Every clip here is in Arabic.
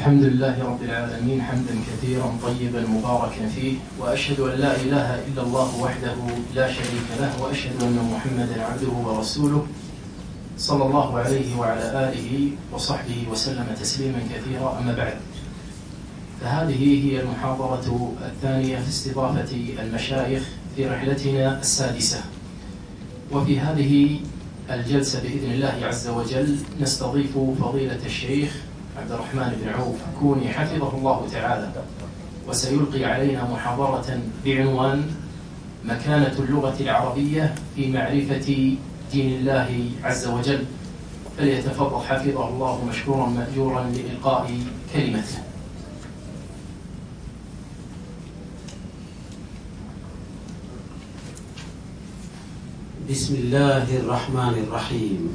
الحمد لله رب العالمين حمدا كثيرا طيبا مباركا فيه، وأشهد أن لا إله إلا الله وحده لا شريك له، وأشهد أن محمدا عبده ورسوله صلى الله عليه وعلى آله وصحبه وسلم تسليما كثيرا. أما بعد، فهذه هي المحاضرة الثانية في استضافة المشايخ في رحلتنا السادسة. وفي هذه الجلسة بإذن الله عز وجل نستضيف فضيلة الشيخ عبد الرحمن بن عوف كوني حفظه الله تعالى، وسيلقي علينا محاضرة بعنوان مكانة اللغة العربية في معرفة دين الله عز وجل. فليتفضل حفظه الله مشكورا مأجورا لإلقاء كلمته. بسم الله الرحمن الرحيم.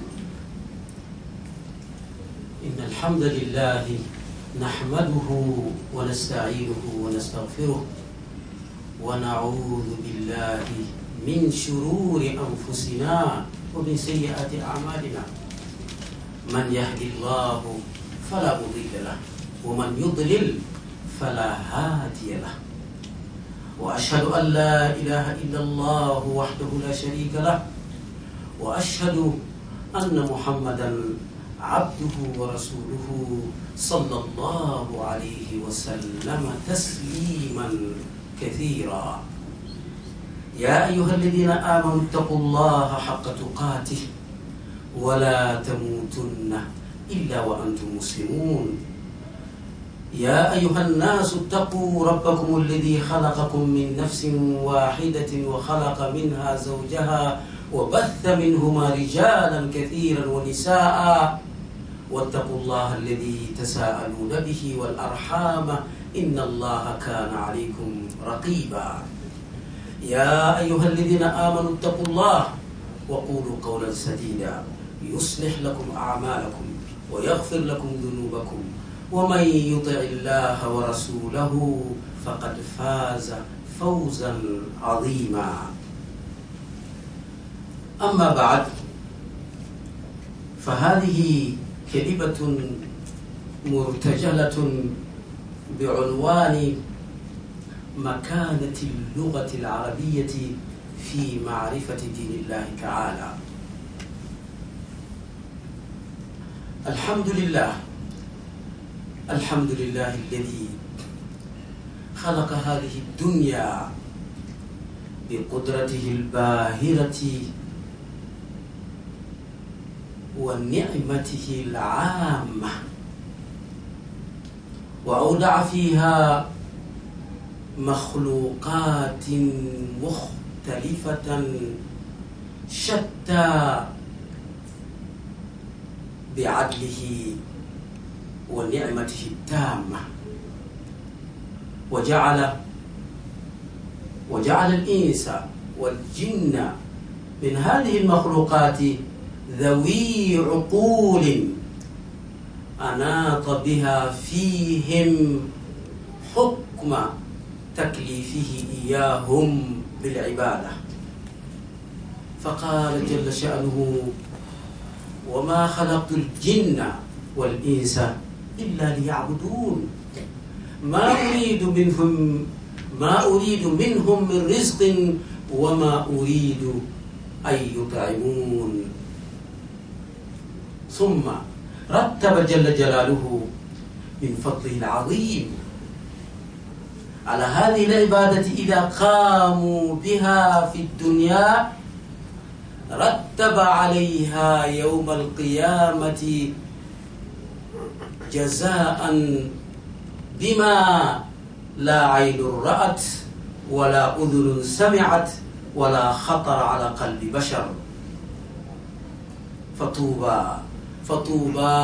إن الحمد لله نحمده ونستعينه ونستغفره، ونعوذ بالله من شرور أنفسنا ومن سيئات أعمالنا. من يهدي الله فلا مضل له، ومن يضلل فلا هادي له. وأشهد أن لا إله إلا الله وحده لا شريك له، وأشهد أن محمدا عبده ورسوله صلى الله عليه وسلم تسليما كثيرا. يا أيها الذين آمنوا اتقوا الله حق تقاته ولا تموتن إلا وأنتم مسلمون. يا أيها الناس اتقوا ربكم الذي خلقكم من نفس واحدة وخلق منها زوجها وبث منهما رجالا كثيرا ونساء، واتقوا الله الذي تساءلون به والأرحام إن الله كان عليكم رقيبا. يا أيها الذين آمنوا اتقوا الله وقولوا قولا سديدا يصلح لكم أعمالكم ويغفر لكم ذنوبكم، ومن يطع الله ورسوله فقد فاز فوزا عظيما. أما بعد، فهذه كلمة مرتجلة بعنوان مكانة اللغة العربية في معرفة دين الله تعالى. الحمد لله، الحمد لله الذي خلق هذه الدنيا بقدرته الباهرة ونعمته العامة، وأودع فيها مخلوقات مختلفة شتى بعدله ونعمته التامة، وجعل الإنس والجن من هذه المخلوقات ذوي عقول أناط بها فيهم حكم تكليفه إياهم بالعبادة. فقال جل شأنه: وما خلقت الجن والإنس إلا ليعبدون ما أريد منهم من رزق وما أريد أن يطعمون. ثم رتب جل جلاله من فضله العظيم على هذه العبادة إذا قاموا بها في الدنيا، رتب عليها يوم القيامة جزاء بما لا عين رأت ولا أذن سمعت ولا خطر على قلب بشر. فطوبى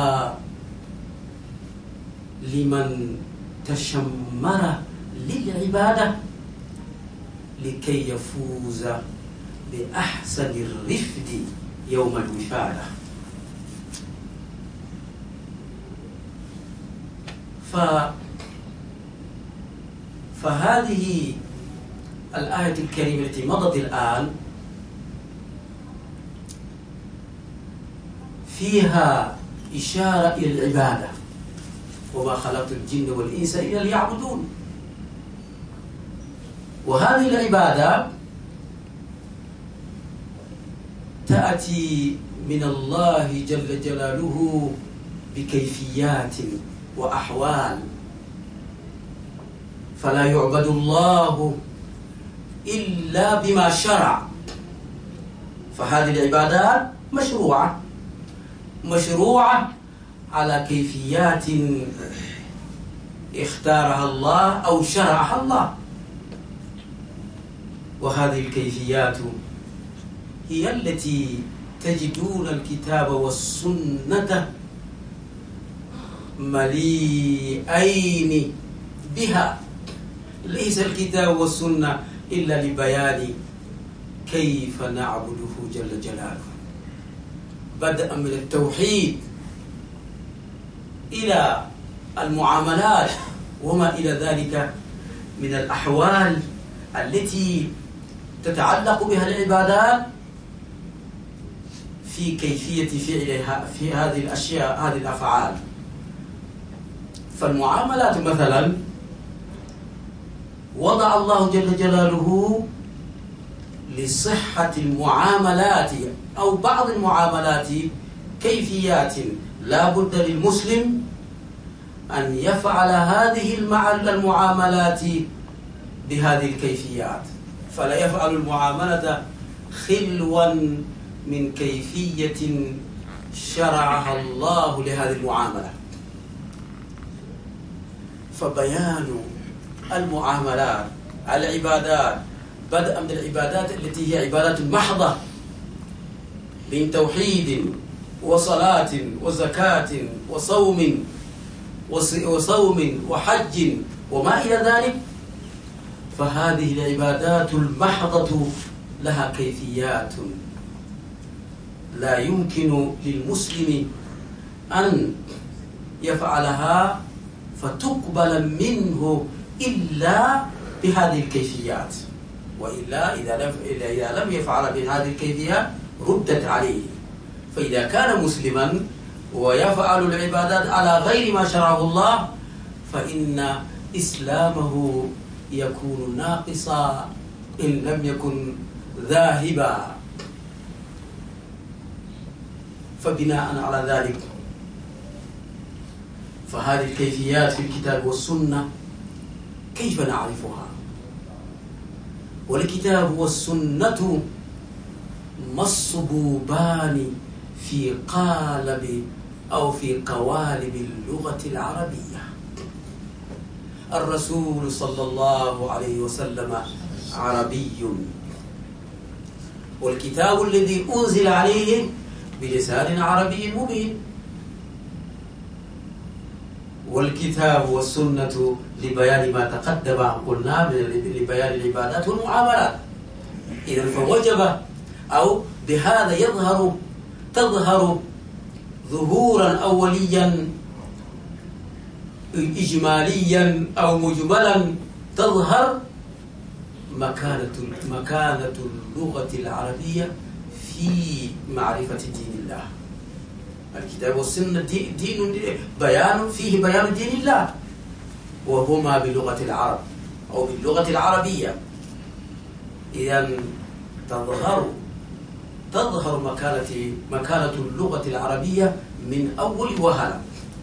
لمن تشمر للعبادة لكي يفوز بأحسن الرفد يوم الوفادة. فهذه الآية الكريمة التي مضت الآن فيها إشارة إلى العبادة، وما خلقت الجن والإنس إلا ليعبدون. وهذه العبادة تأتي من الله جل جلاله بكيفيات وأحوال، فلا يعبد الله إلا بما شرع. فهذه العبادات مشروعة على كيفيات اختارها الله أو شرعها الله. وهذه الكيفيات هي التي تجدون الكتاب والسنة مليئين بها. ليس الكتاب والسنة إلا لبيان كيف نعبده جل جلاله، بدءا من التوحيد إلى المعاملات وما إلى ذلك من الأحوال التي تتعلق بها العبادات في كيفية فعلها في هذه الأشياء، هذه الأفعال. فالمعاملات مثلا وضع الله جل جلاله لصحة المعاملات أو بعض المعاملات كيفيات لا بد للمسلم أن يفعل هذه المعاملات بهذه الكيفيات، فلا يفعل المعاملة خلوا من كيفية شرعها الله لهذه المعاملة. فبيان المعاملات العبادات بدءا من العبادات التي هي عبادات محضة من توحيد وصلاة وزكاة وصوم وحج وما إلى ذلك، فهذه العبادات المحضة لها كيفيات لا يمكن للمسلم أن يفعلها فتقبل منه إلا بهذه الكيفيات، وإلا إذا لم يفعل بهذه الكيفيات ردت عليه. فإذا كان مسلما ويفعل العبادات على غير ما شرعه الله فإن إسلامه يكون ناقصا إن لم يكن ذاهبا. فبناء على ذلك فهذه الكيفيات في الكتاب والسنة كيف نعرفها؟ والكتاب والسنة مصبوبان في قالب أو في قوالب اللغة العربية. الرسول صلى الله عليه وسلم عربي، والكتاب الذي أنزل عليه بلسان عربي مبين، والكتاب والسنة لبيان ما تقدم قلنا لبيان العبادات والمعاملات. إذن فوجب أو بهذا تظهر ظهورا أوليا إجماليا أو مجملا، تظهر مكانة اللغة العربية في معرفة دين الله. الكتاب والسنة دين بيان فيه بيان دين الله، وهما بلغة العرب أو باللغة العربية. إذن تظهر مكانة اللغة العربية من أول وهلة.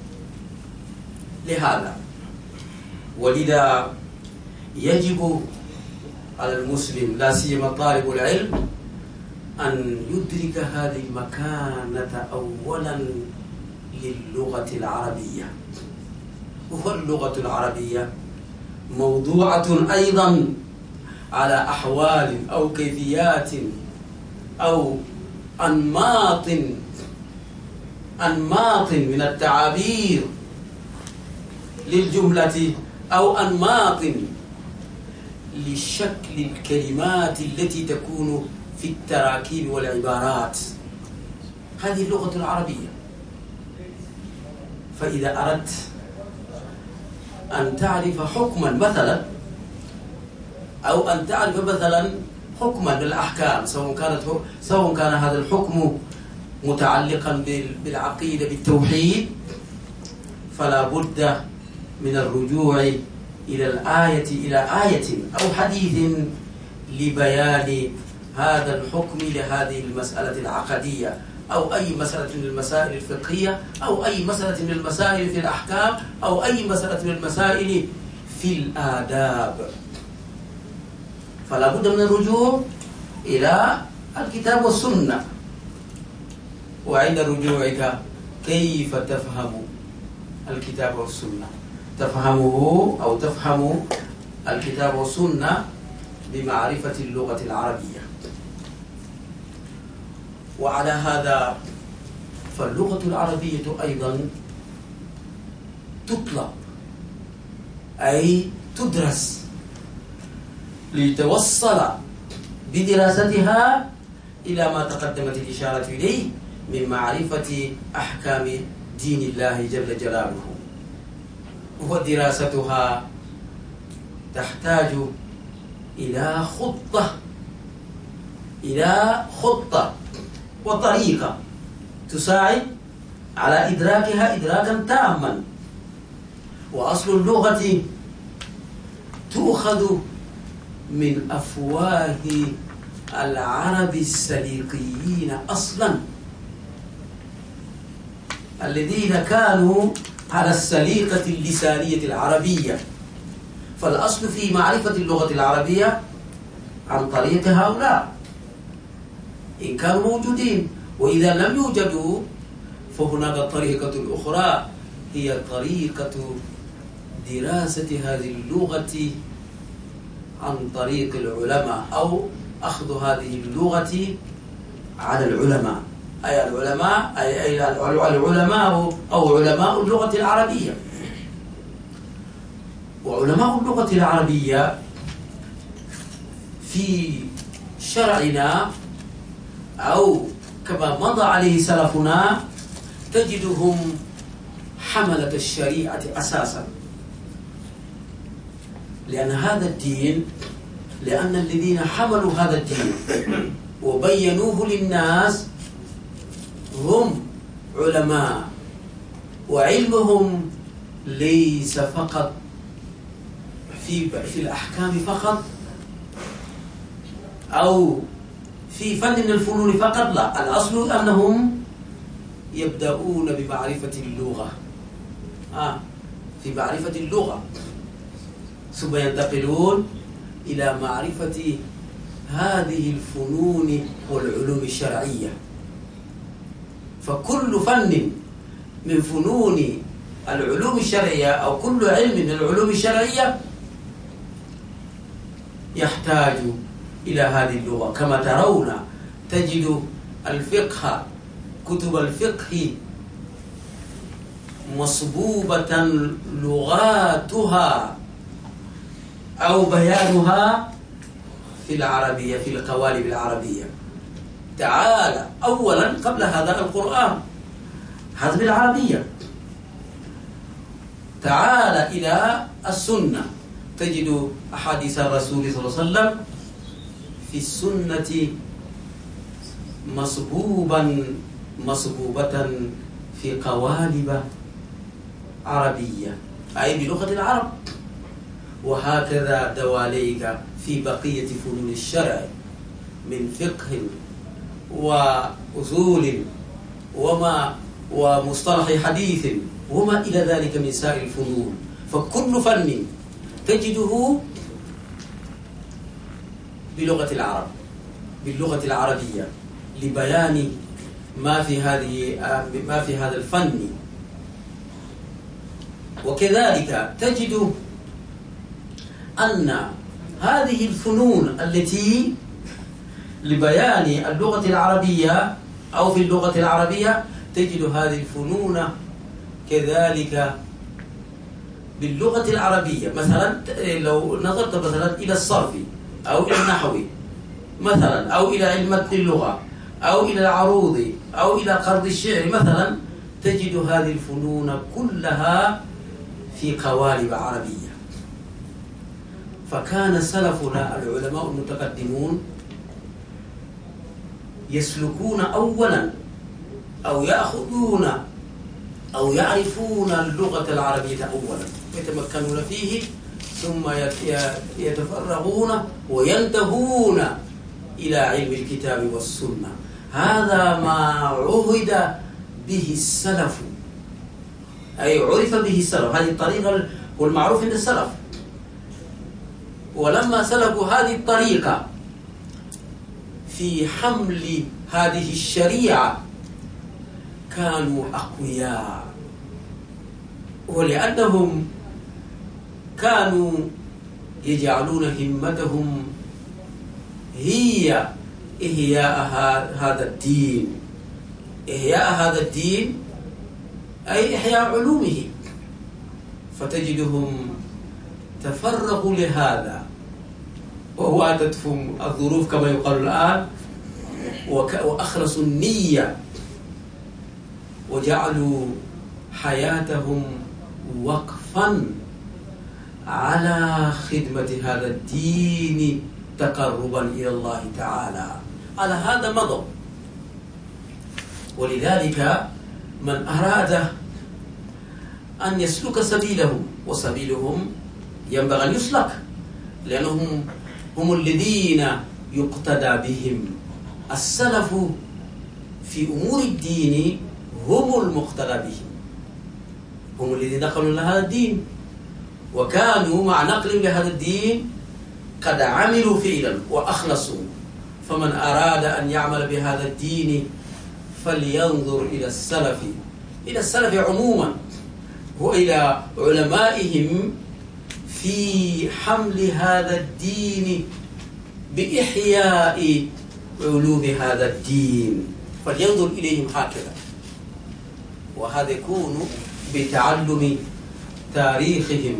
لهذا ولذا يجب على المسلم لا سيما طالب العلم أن يدرك هذه المكانة أولا للغة العربية. واللغة العربية موضوعة أيضا على أحوال أو كيفيات أو أنماط من التعابير للجملة أو أنماط لشكل الكلمات التي تكون في التراكيب والعبارات. هذه اللغة العربية. فإذا أردت أن تعرف حكما مثلا أو أن تعرف مثلا حكما للأحكام، سواء كان هذا الحكم متعلقا بالعقيدة بالتوحيد، فلا بد من الرجوع إلى آية أو حديث لبيان هذا الحكم لهذه المسألة العقدية، أو أي مسألة من المسائل الفقهية، أو أي مسألة من المسائل في الأحكام، أو أي مسألة من المسائل في الآداب. فلا بد من الرجوع إلى الكتاب والسنة. وعند رجوعك كيف تفهم الكتاب والسنة؟ تفهمه أو تفهم الكتاب والسنة بمعرفة اللغة العربية. وعلى هذا فاللغة العربية أيضا تطلب أي تدرس ليتوصل بدراستها إلى ما تقدمت الإشارة إليه من معرفة أحكام دين الله جل جلاله. ودراستها تحتاج إلى خطة وطريقة تساعد على إدراكها إدراكا تاما. وأصل اللغة تؤخذ من أفواه العرب السليقيين أصلا، الذين كانوا على السليقة اللسانية العربية. فالأصل في معرفة اللغة العربية عن طريق هؤلاء إن كانوا موجودين، وإذا لم يوجدوا فهناك طريقة أخرى هي طريقة دراسة هذه اللغة عن طريق العلماء، أو أخذ هذه اللغة على العلماء، أي العلماء أو علماء اللغة العربية. وعلماء اللغة العربية في شرعنا أو كما مضى عليه سلفنا تجدهم حملة الشريعة أساسا، لأن الذين حملوا هذا الدين وبينوه للناس هم علماء، وعلمهم ليس فقط في الأحكام فقط أو في فن من الفنون فقط، لا، الأصل أنهم يبدأون بمعرفة اللغة، في معرفة اللغة، ثم ينتقلون إلى معرفة هذه الفنون والعلوم الشرعية. فكل فن من فنون العلوم الشرعية أو كل علم من العلوم الشرعية يحتاج إلى هذه اللغة. كما ترون تجد الفقه، كتب الفقه مصبوبة لغاتها أو بيانها في العربية، في القوالب العربية. تعال أولا قبل هذا القرآن هذا بالعربية. تعال إلى السنة تجد أحاديث الرسول صلى الله عليه وسلم في السنة مصبوبة في قوالب عربية، أي بلغة العرب. وهكذا دواليك في بقية فنون الشرع من فقه وأصول ومصطلح حديث وما إلى ذلك من سائر الفنون. فكل فن تجده بلغة العرب، باللغة العربية، لبيان ما في هذا الفن. وكذلك تجد أن هذه الفنون التي لبيان اللغة العربية أو في اللغة العربية تجد هذه الفنون كذلك باللغة العربية. مثلا لو نظرت مثلا إلى الصرف أو إلى النحو مثلا، أو إلى علم اللغة، أو إلى العروض، أو إلى قرض الشعر مثلا، تجد هذه الفنون كلها في قوالب عربية. فكان سلفنا العلماء المتقدمون يسلكون أولا أو يأخذون أو يعرفون اللغة العربية أولا يتمكنون فيه، ثم يتفرغون وينتهون إلى علم الكتاب والسنة. هذا ما عهد به السلف، أي عرف به السلف. هذه الطريقة والمعروف عند السلف. ولما سلكوا هذه الطريقة في حمل هذه الشريعة كانوا أقوياء، ولأنهم كانوا يجعلون همتهم هي إحياء هذا الدين. إحياء هذا الدين أي إحياء علومه، فتجدهم تفرغوا لهذا، وواتتهم الظروف كما يقال الآن، وأخلصوا النية وجعلوا حياتهم وقفا على خدمة هذا الدين تقربا إلى الله تعالى. على هذا مضوا. ولذلك من أراد أن يسلك سبيلهم، وسبيلهم ينبغي أن يسلك، لأنهم هم الذين يقتدى بهم. السلف في أمور الدين هم المقتدى بهم، هم الذين دخلوا لهذا الدين وكانوا مع نقلهم لهذا الدين قد عملوا فعلا وأخلصوا. فمن أراد أن يعمل بهذا الدين فلينظر إلى السلف، إلى السلف عموما، وإلى علمائهم في حمل هذا الدين بإحياء علوم هذا الدين، فلينظر إليهم هكذا. وهذا يكون بتعلم تاريخهم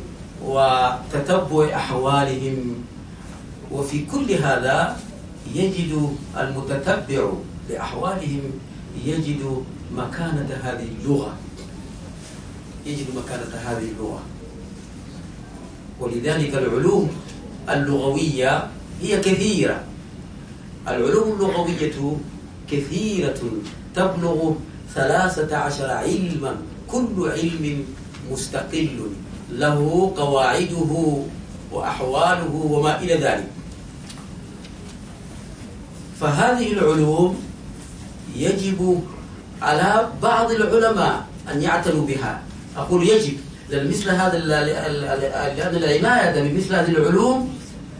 وتتبع أحوالهم. وفي كل هذا يجد المتتبع لأحوالهم يجد مكانة هذه اللغة، يجد مكانة هذه اللغة. ولذلك العلوم اللغوية هي كثيرة. العلوم اللغوية كثيرة تبلغ 13 علما، كل علم مستقل له قواعده وأحواله وما إلى ذلك. فهذه العلوم يجب على بعض العلماء أن يعتنوا بها. أقول يجب لأن مثل هذا، لأن العناية بمثل هذه العلوم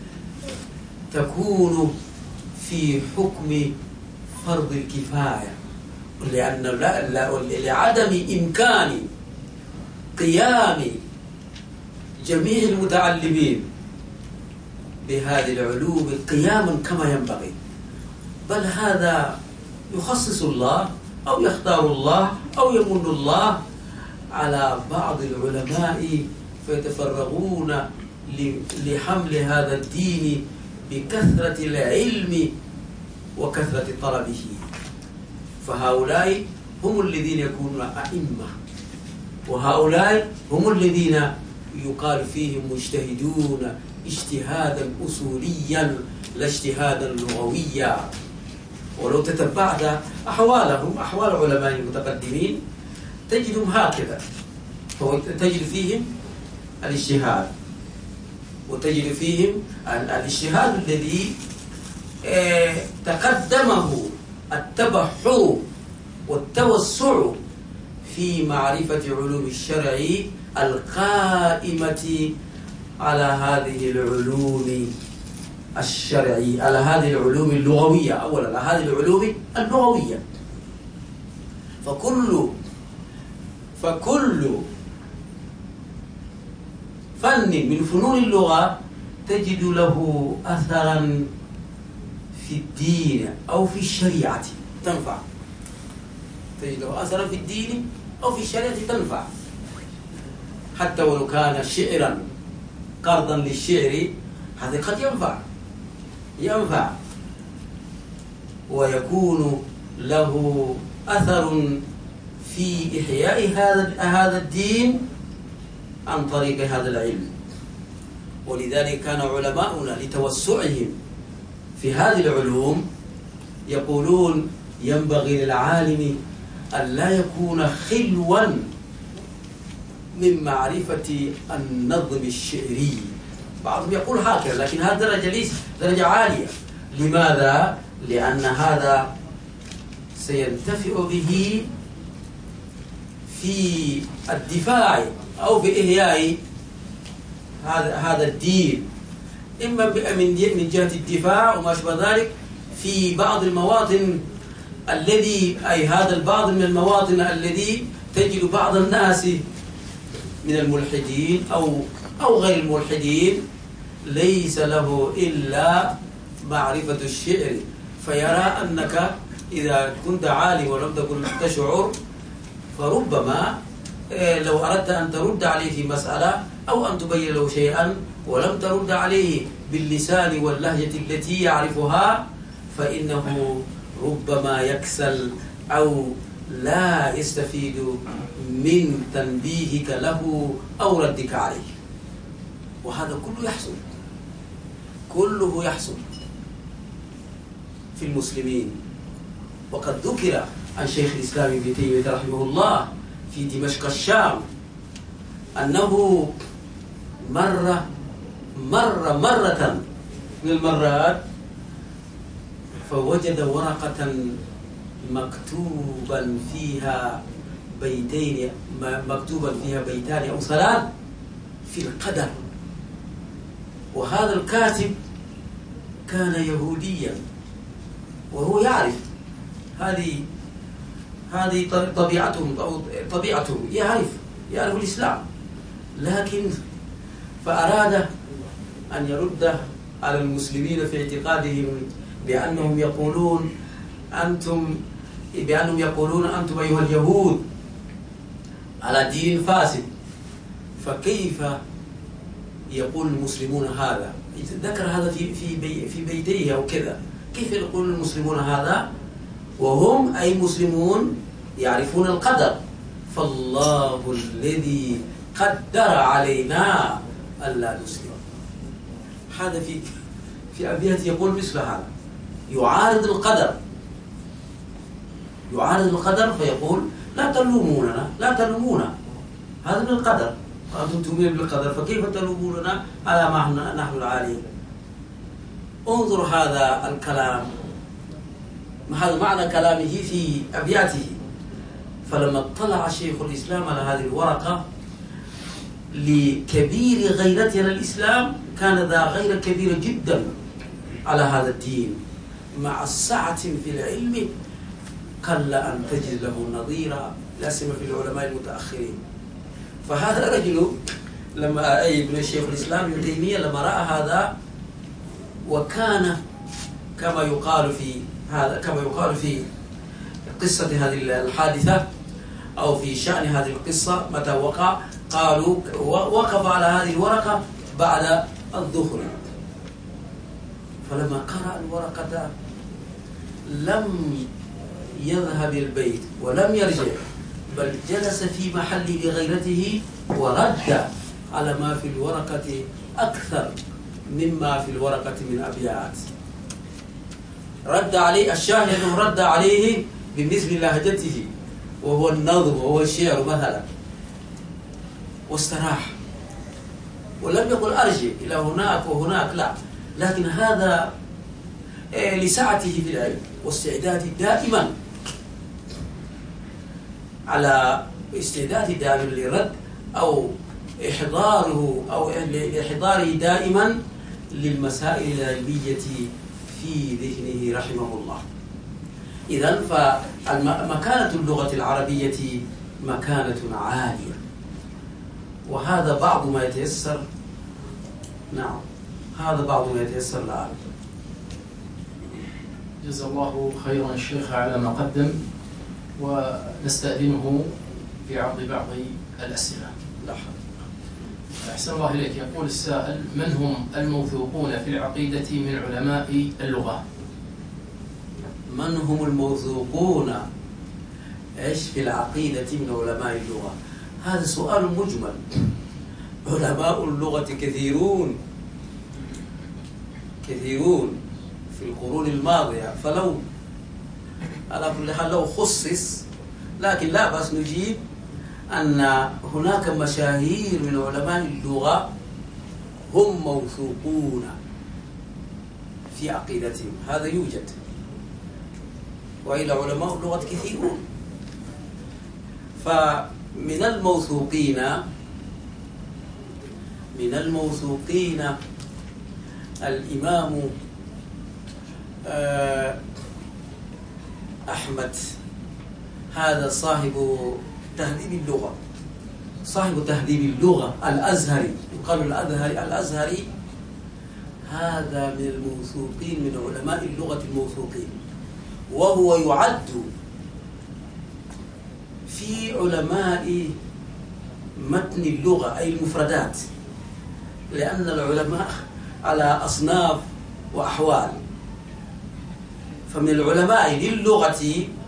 تكون في حكم فرض الكفاية، لأن لعدم إمكان قيام جميع المتعلمين بهذه العلوم قياما كما ينبغي، بل هذا يخصص الله أو يختار الله أو يمن الله على بعض العلماء فيتفرغون لحمل هذا الدين بكثرة العلم وكثرة طلبه. فهؤلاء هم الذين يكونون أئمة، وهؤلاء هم الذين يقال فيهم مجتهدون اجتهادا أصوليا لا اجتهادا لغويا. ولو تتبعت أحوالهم، أحوال علماء المتقدمين، تجدهم هكذا، تجد فيهم الاجتهاد، وتجد فيهم الاجتهاد الذي تقدمه التبحر والتوسع في معرفة علوم الشرع القائمة على هذه العلوم الشرعية، على هذه العلوم اللغوية، أولا على هذه العلوم اللغوية. فكل فن من فنون اللغة تجد له أثرا في الدين أو في الشريعة تنفع، تجد له أثرا في الدين أو في الشريعة تنفع، حتى ولو كان شعرا قرضا للشعر، هذا قد ينفع ويكون له أثر في إحياء هذا الدين عن طريق هذا العلم. ولذلك كان علماؤنا لتوسعهم في هذه العلوم يقولون: ينبغي للعالم أن لا يكون خلوا من معرفة النظم الشعري. بعضهم يقول هكذا، لكن هذه درجة عالية. لماذا؟ لأن هذا سينتفع به في الدفاع أو في إحياء هذا الدين، إما من جهة الدفاع وما شابه ذلك في بعض المواطن هذا البعض من المواطن الذي تجد بعض الناس من الملحدين أو غير الملحدين ليس له إلا معرفة الشعر، فيرى أنك إذا كنت عالم ولم تكن تشعر، فربما لو أردت أن ترد عليه في مسألة أو أن تبين له شيئا ولم ترد عليه باللسان واللهجة التي يعرفها، فإنه ربما يكسل أو لا يستفيد من تنبيهك له أو ردك عليه. وهذا كله يحصل في المسلمين. وقد ذكر عن شيخ الإسلام ابن تيمية رحمه الله في دمشق الشام أنه مرة من المرات فوجد ورقة مكتوبا فيها بيتان أو ثلاث في القدر، وهذا الكاتب كان يهوديا وهو يعرف هذه طبيعتهم يعرف الإسلام، لكن فأراد أن يرد على المسلمين في اعتقادهم بأنهم يقولون أنتم أيها اليهود على دين فاسد، فكيف يقول المسلمون هذا؟ ذكر هذا في بيتيه أو كذا، كيف يقول المسلمون هذا وهم أي مسلمون يعرفون القدر؟ فالله الذي قدر علينا ألا نسلم. هذا في أبيات يقول مثل هذا، يعارض القدر فيقول لا تلومونا، هذا من القدر، وأنتم تؤمنون بالقدر، فكيف تلوموننا على ما نحن العالين؟ انظر هذا الكلام، هذا معنى كلامه في أبياته. فلما اطلع شيخ الإسلام على هذه الورقة لكبير غيرته للإسلام، كان ذا غيرة كبيرة جدا على هذا الدين، مع السعة في العلم قل أن تجد له نظيرا، لا سيما في العلماء المتأخرين. فهذا الرجل لما ابن الشيخ الإسلام ابن تيمية لما رأى هذا، وكان كما يقال في قصة هذه الحادثة أو في شأن هذه القصة متى وقع، قالوا وقف على هذه الورقة بعد الظهر، فلما قرأ الورقة لم يذهب البيت ولم يرجع، بل جلس في محل لغيرته ورد على ما في الورقة أكثر مما في الورقة من أبيات. رد عليه الشاهد، رد عليه بمثل لهجته وهو النظم وهو الشعر مثلا، واستراح ولم يقل أرجع إلى هناك وهناك، لا، لكن هذا لسعته في العلم واستعداده دائما على استعداد دائما للرد أو إحضاره دائما للمسائل العلمية في ذهنه رحمه الله. إذن فمكانة اللغة العربية مكانة عالية، وهذا بعض ما يتيسر. نعم، هذا بعض ما يتيسر الآن. جزا الله خيرا الشيخ على ما قدم، ونستأذنه في عرض بعض الأسئلة. لا حول. أحسن الله إليك. يقول السائل: من هم الموثوقون في العقيدة من علماء اللغة؟ من هم الموثوقون في العقيدة من علماء اللغة؟ هذا سؤال مجمل. علماء اللغة كثيرون في القرون الماضية، فلو على كل حال لو خصص لكن لا بأس نجيب أن هناك مشاهير من علماء اللغة هم موثوقون في عقيدتهم، هذا يوجد، وإلى علماء اللغة كثيرون. فمن الموثوقين الإمام أحمد، هذا صاحب تهذيب اللغة الأزهري، يقال الأزهري، هذا من الموثوقين من علماء اللغة الموثوقين، وهو يعد في علماء متن اللغة أي المفردات، لأن العلماء على أصناف وأحوال. فمن العلماء للغة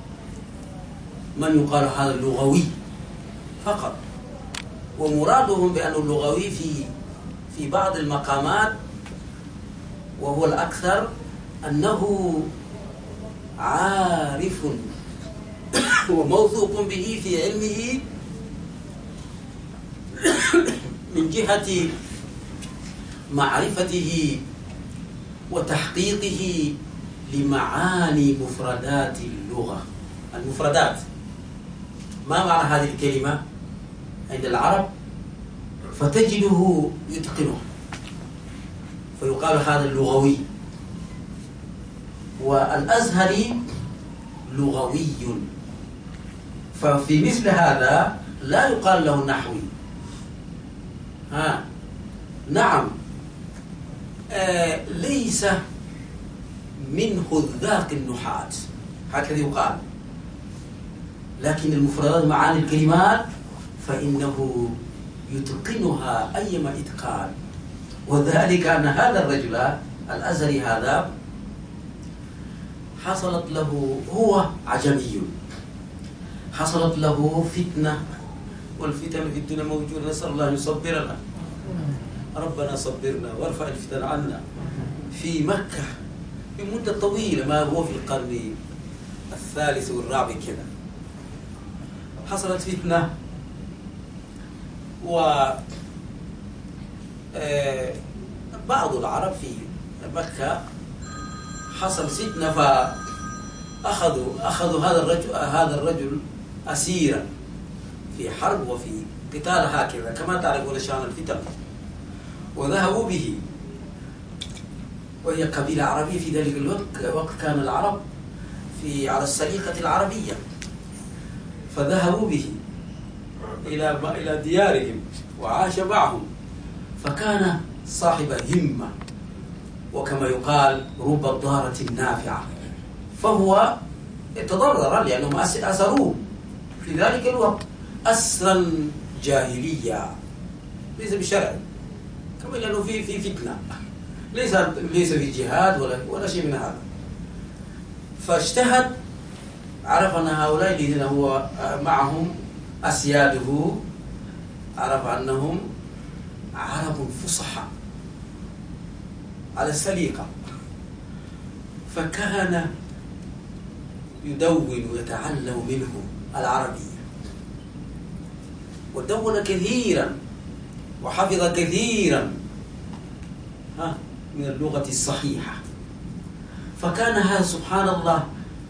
من يقال هذا اللغوي فقط، ومرادهم بأن اللغوي في بعض المقامات وهو الأكثر أنه عارف وموثوق به في علمه من جهة معرفته وتحقيقه لمعاني مفردات اللغة. المفردات، ما معنى هذه الكلمة عند العرب؟ فتجده يتقنه، فيقال هذا اللغوي. والأزهري لغوي، ففي مثل هذا لا يقال له نحوي. نعم، ليس من حذاق النحاة هكذا يقال، لكن المفردات معاني الكلمات فإنه يتقنها أيما إتقان. وذلك أن هذا الرجل الأزهري هذا حصلت له، هو عجمي، حصلت له فتنة، والفتن في الدنيا موجودة، نسأل الله أن يصبرنا، ربنا صبرنا وارفع الفتن عنا. في مكة بمدة طويلة، ما هو في القرن الثالث والرابع كذا، حصلت فتنة، بعض العرب في مكة حصل فتنة، فأخذوا هذا الرجل أسيرا في حرب وفي قتال هكذا كما تعرفون شأن الفتن، وذهبوا به، وهي قبيلة عربية في ذلك الوقت كان العرب على السليقة العربية، فذهبوا به إلى ديارهم وعاش معهم، فكان صاحب همة، وكما يقال رب الضارة نافعة، فهو تضرر لأنهم أسروه في ذلك الوقت أسرا جاهليا ليس بشرع، كما لأنه في فتنة، ليس في جهاد ولا شيء من هذا. فاجتهد، عرف أن هؤلاء الذين هو معهم أسياده، عرف أنهم عرب فصحى على السليقة، فكان يدون ويتعلم منهم العربية، ودون كثيرا وحفظ كثيرا من اللغة الصحيحة، فكان هذا سبحان الله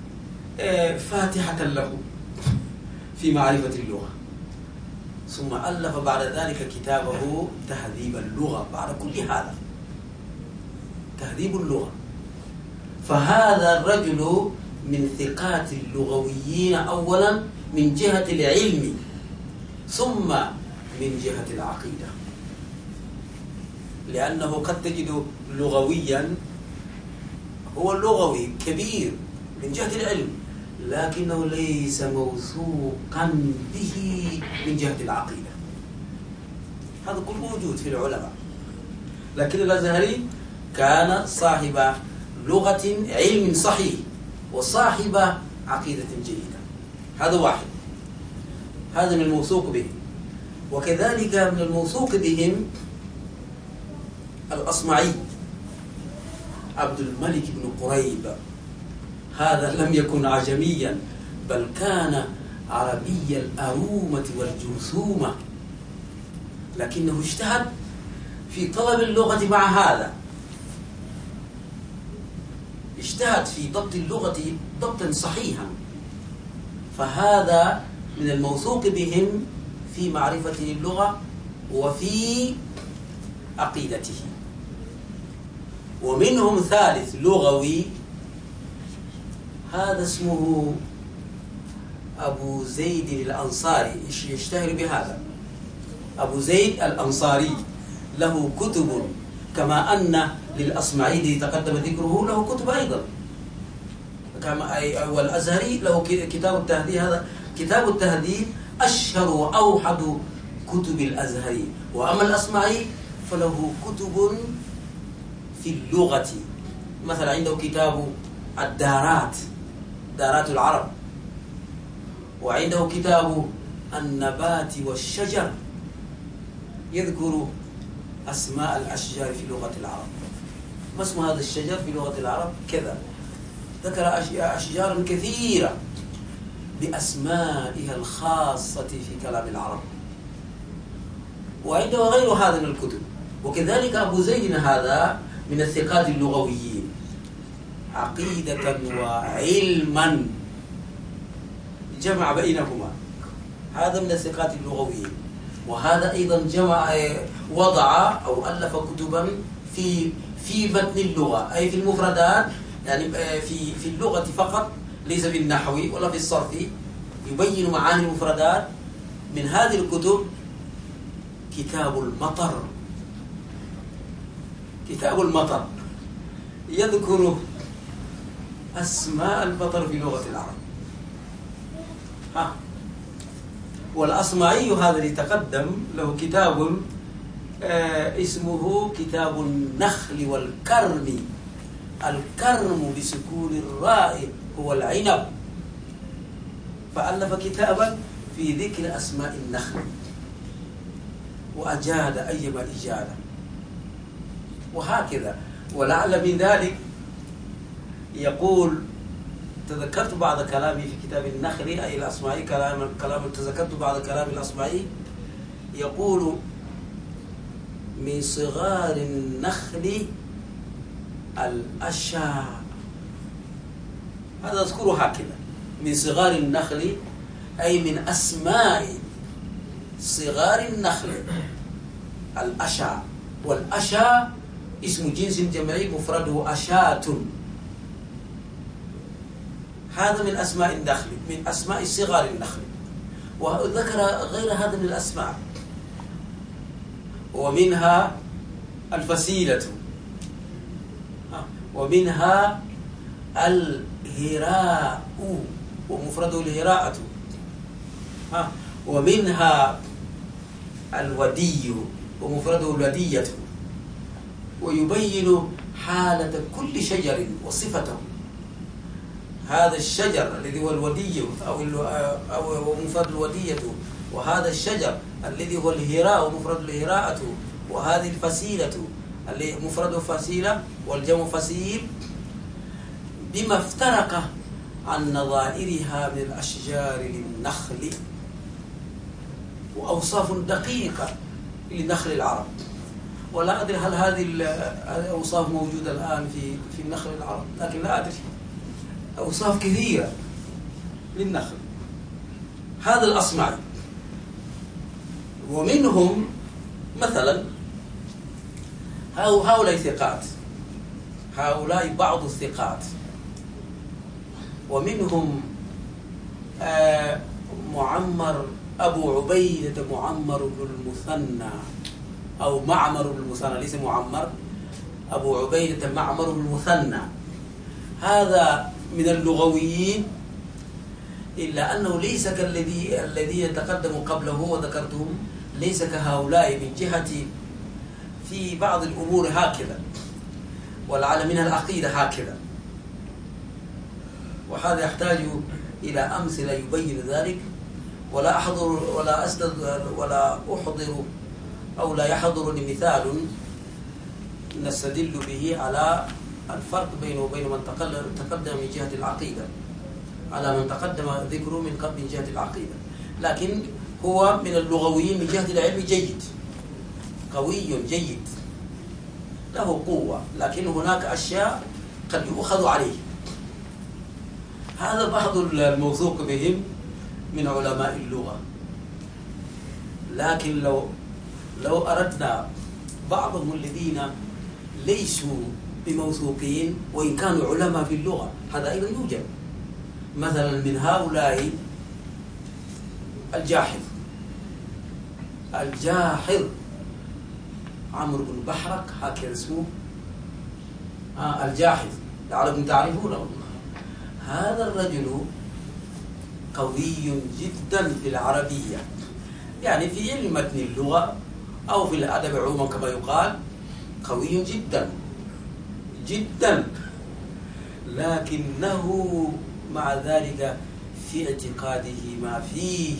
فاتحة له في معرفة اللغة. ثم ألف بعد ذلك كتابه تهذيب اللغة، بعد كل هذا تهذيب اللغة. فهذا الرجل من ثقات اللغويين أولا من جهة العلم، ثم من جهة العقيدة، لأنه قد تجد لغويا هو اللغوي كبير من جهة العلم، لكنه ليس موثوقا به من جهة العقيدة. هذا كله موجود في العلماء، لكن الأزهري كان صاحب لغة علم صحيح وصاحب عقيدة جيدة، هذا واحد، هذا من الموثوق به. وكذلك من الموثوق بهم الأصمعي عبد الملك بن قريب، هذا لم يكن عجميا، بل كان عربي الأرومة والجرثومة، لكنه اجتهد في طلب اللغة مع هذا، اجتهد في ضبط اللغة ضبطا صحيحا، فهذا من الموثوق بهم في معرفة اللغة وفي عقيدته. ومنهم ثالث لغوي، هذا اسمه أبو زيد الأنصاري، يشتهر بهذا. أبو زيد الأنصاري له كتب، كما أن للأصمعي الذي تقدم ذكره له كتب أيضا، كما والأزهري له كتاب التهذيب. هذا كتاب التهذيب أشهر وأوحد كتب الأزهري. وأما الأصمعي فله كتب في اللغة، مثلا عنده كتاب الدارات، دارات العرب، وعنده كتاب النبات والشجر، يذكر أسماء الأشجار في لغة العرب. ما اسم هذا الشجر في لغة العرب؟ كذا. ذكر أشجارا كثيرة بأسمائها الخاصة في كلام العرب، وعنده غير هذا من الكتب. وكذلك أبو زيد هذا من الثقات اللغويين عقيدة وعلما، جمع بينهما. هذا من الثقات اللغويين. وهذا أيضا وضع أو ألف كتبا في متن اللغة، أي في المفردات، يعني في اللغة فقط، ليس في النحو ولا في الصرف، يبين معاني المفردات. من هذه الكتب كتاب المطر، كتاب المطر يذكر أسماء المطر في لغة العرب. والأصمعي هذا اللي تقدم له كتاب اسمه كتاب النخل والكرم. الكرم بسكون الراء هو العنب، فألف كتابا في ذكر أسماء النخل، وأجاد أيما إجادة، وهكذا. ولعل من ذلك يقول: تذكرت بعض كلامي في كتاب النخل، أي الأصمعي، تذكرت بعض كلام الأصمعي، يقول: من صغار النخل الأشا. هذا أذكره هكذا، من صغار النخل، أي من أسماء صغار النخل الأشا. والأشا اسم جنس جمعي مفرده أشات. هذا من أسماء النخل، من أسماء صغار النخل. وذكر غير هذا من الأسماء، ومنها الفسيلة، ومنها الهراء ومفرده الهراءة، ومنها الودي ومفرده الودية، ويبين حالة كل شجر وصفته. هذا الشجر الذي هو الودي أو مفرد الودية، وهذا الشجر الذي هو الهراء ومفرد الهراءة، وهذه الفسيلة اللي مفرده فسيلة والجمع فسيل، بما افترق عن نظائرها من الأشجار للنخل، وأوصاف دقيقة لنخل العرب. ولا أدري هل هذه الأوصاف موجودة الآن في نخل العرب، لكن لا أدري. أوصاف كثيرة للنخل. هذا الأصمعي. ومنهم مثلا هؤلاء ثقات، هؤلاء بعض الثقات. ومنهم معمر أبو عبيدة، معمر بن المثنى أو معمر بن المثنى، ليس معمر، أبو عبيدة معمر بن المثنى. هذا من اللغويين، إلا أنه ليس الذي يتقدم قبله وذكرتهم، ليس كهؤلاء من جهة في بعض الأمور هكذا، ولعل منها العقيدة هكذا. وهذا يحتاج إلى أمثلة يبين ذلك، ولا أحضر أو لا يحضرني مثال نستدل به على الفرق بينه وبين من تقدم من جهة العقيدة. على من تقدم ذكره من قبل من جهة العقيدة، لكن هو من اللغويين من جهة العلم جيد، قوي جيد، له قوة، لكن هناك أشياء قد يؤخذ عليه. هذا بعض الموثوق بهم من علماء اللغة. لكن لو أردنا بعضهم الذين ليسوا بموثوقين وإن كانوا علماء في اللغة، هذا أيضا يوجد. مثلا من هؤلاء الجاحظ عمرو بن بحرك، هكذا اسمه، الجاحظ، لعلكم تعرفونه. هذا الرجل قوي جدا في العربية، يعني في علم متن اللغة أو في الأدب عموما كما يقال، قوي جدا جدا، لكنه مع ذلك في اعتقاده ما فيه.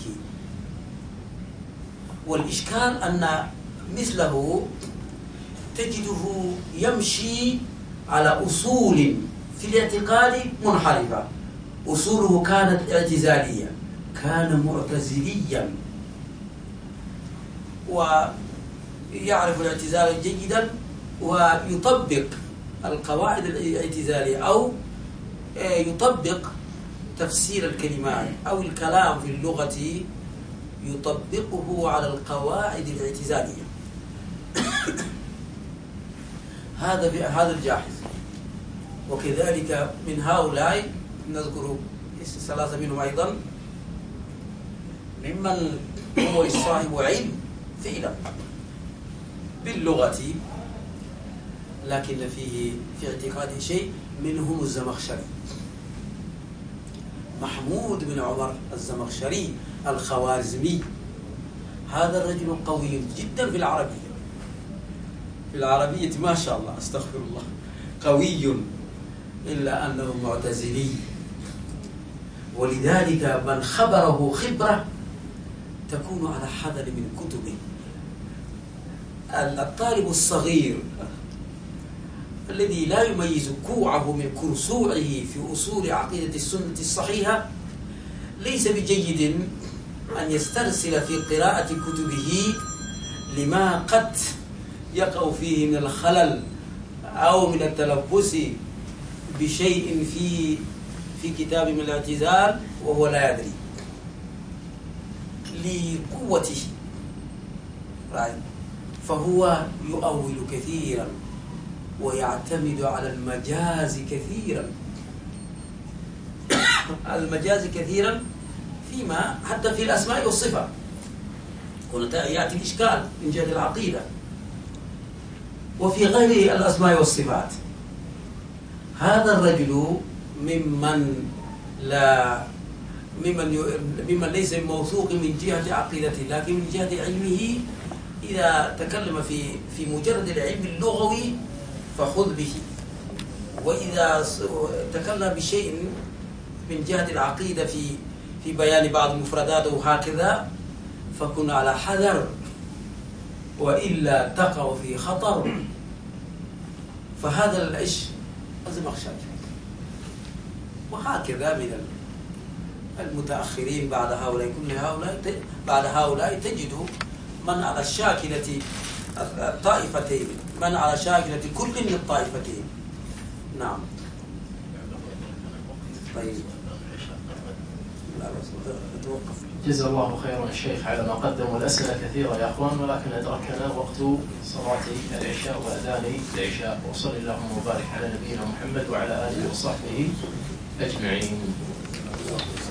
والإشكال أن مثله تجده يمشي على أصول في الاعتقاد منحرفة. أصوله كانت اعتزالية، كان معتزليا ويعرف الاعتزال جيدا ويطبق القواعد الاعتزالية، أو يطبق تفسير الكلمات أو الكلام في اللغة يطبقه على القواعد الاعتزالية. هذا الجاحظ. وكذلك من هؤلاء نذكر ثلاثة منهم أيضا ممن هو صاحب علم فعلا باللغة، لكن فيه في اعتقاده شيء، منهم الزمخشري، محمود بن عمر الزمخشري الخوارزمي. هذا الرجل قوي جدا في العربية ما شاء الله، استغفر الله، قوي، إلا أنه معتزلي. ولذلك من خبره خبرة تكون على حذر من كتبه. الطالب الصغير الذي لا يميز كوعه من كرسوعه في أصول عقيدة السنة الصحيحة ليس بجيد أن يسترسل في قراءة كتبه لما قد يقع فيه من الخلل أو من التلبس بشيء في كتاب من الاعتزال وهو لا يدري لقوته، فهو يؤول كثيرا ويعتمد على المجاز كثيرا، المجاز كثيرا فيما حتى في الأسماء والصفات. هنا يأتي الإشكال من جهة العقيدة، وفي غير الأسماء والصفات. هذا الرجل ممن ليس موثوق من جهة عقيدته، لكن من جهة علمه إذا تكلم في مجرد العلم اللغوي فخذ به، وإذا تكلم بشيء من جهة العقيدة في بيان بعض المفردات وهكذا فكن على حذر، وإلا تقع في خطر. فهذا العش الزمخشري. وهكذا من المتأخرين بعد هؤلاء تجد من على الشاكلة الطائفتين، من على شاكلة كل من الطائفتين. نعم. طيب جزا الله خيرا الشيخ على ما قدم، والأسئلة كثيرة يا أخوان، ولكن أدركنا وقت صلاة العشاء وأذان العشاء. وصلى اللهم وبارك على نبينا محمد وعلى آله وصحبه أجمعين.